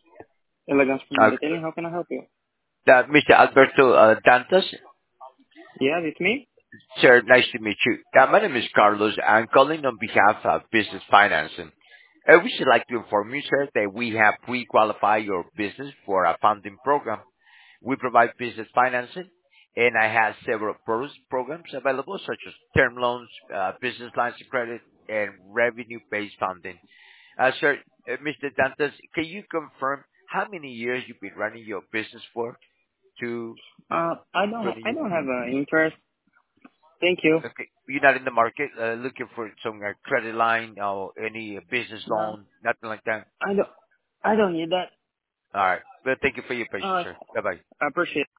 Elegance from Uh, Detailing. How can I help you? Mr. Alberto Dantas. Yeah, it's me. Sir, nice to meet you. My name is Carlos. I'm calling on behalf of Business Financing. We should like to inform you, sir, that we have pre-qualified your business for a funding program. We provide business financing, and I have several programs available, such as term loans, business lines of credit, and revenue-based funding. Sir, Mr. Dantas, can you confirm how many years you've been running your business for? 2, I 20 years? don't have interest. Thank you. Okay. You're not in the market looking for some credit line or any business No, loan, nothing like that? I don't need that. All right. Well, thank you for your patience, sir. Bye-bye. I appreciate